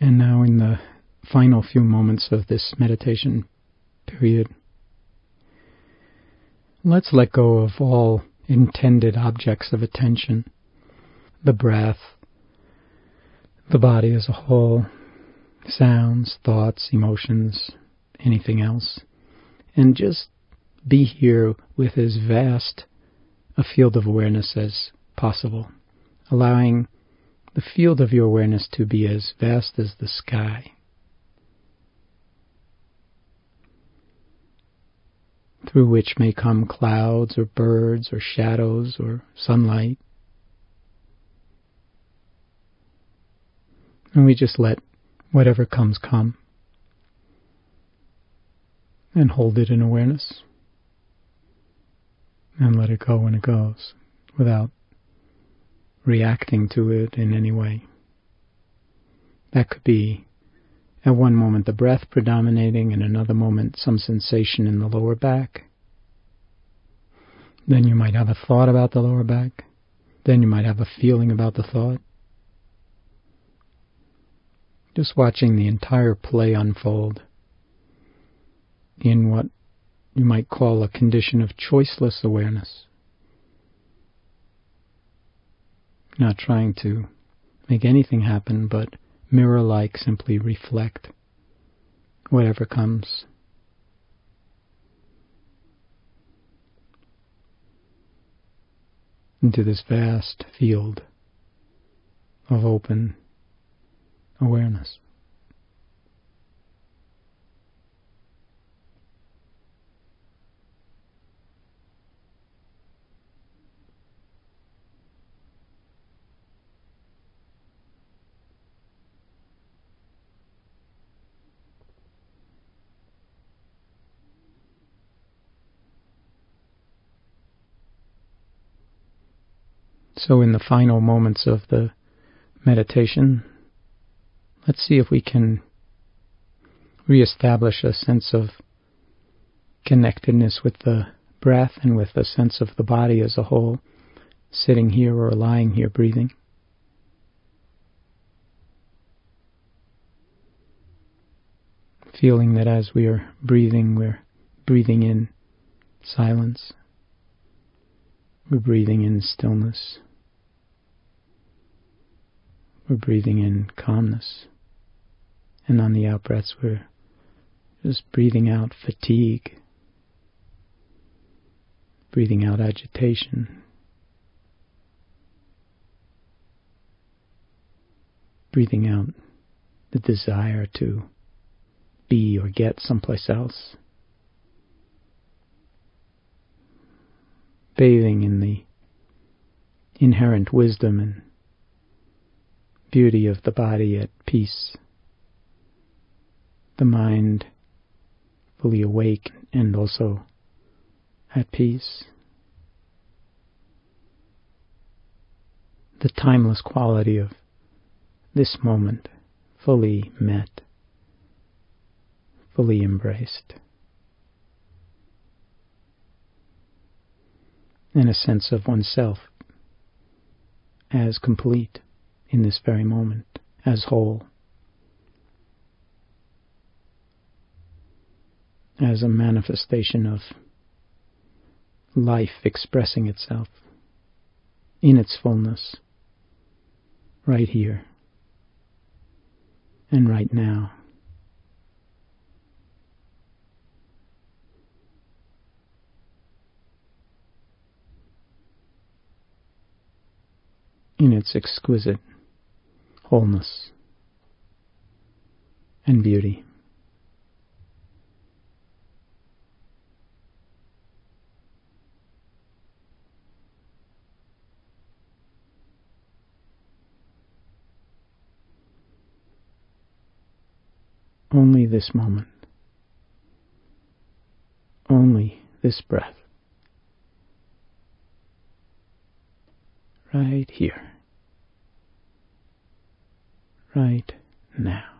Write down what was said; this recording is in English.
And now in the final few moments of this meditation period, let's let go of all intended objects of attention, the breath, the body as a whole, sounds, thoughts, emotions, anything else, and just be here with as vast a field of awareness as possible, allowing the field of your awareness to be as vast as the sky. Through which may come clouds or birds or shadows or sunlight. And we just let whatever comes come and hold it in awareness and let it go when it goes without reacting to it in any way. That could be at one moment the breath predominating, and another moment some sensation in the lower back. Then you might have a thought about the lower back. Then you might have a feeling about the thought. Just watching the entire play unfold in what you might call a condition of choiceless awareness. Not trying to make anything happen, but mirror-like simply reflect whatever comes. Into this vast field of open awareness. So in the final moments of the meditation, let's see if we can reestablish a sense of connectedness with the breath and with the sense of the body as a whole, sitting here or lying here breathing. Feeling that as we are breathing, we're breathing in silence. We're breathing in stillness. We're breathing in calmness. And on the out-breaths, we're just breathing out fatigue, breathing out agitation, breathing out the desire to be or get someplace else, bathing in the inherent wisdom and beauty of the body at peace, the mind fully awake and also at peace. The timeless quality of this moment fully met, fully embraced, and a sense of oneself as complete in this very moment, as whole, as a manifestation of life expressing itself in its fullness, right here and right now. In its exquisite wholeness and beauty. Only this moment. Only this breath. Right here. Right now.